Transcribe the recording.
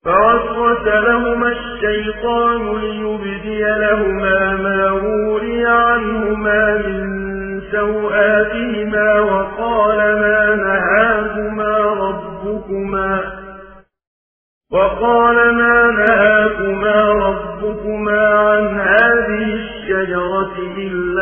فوسوس لهما الشيطان ليبدي لهما ما وري عنهما من سوآتهما وقال ما نهاكما ربكما عن هذه الشجرة إلا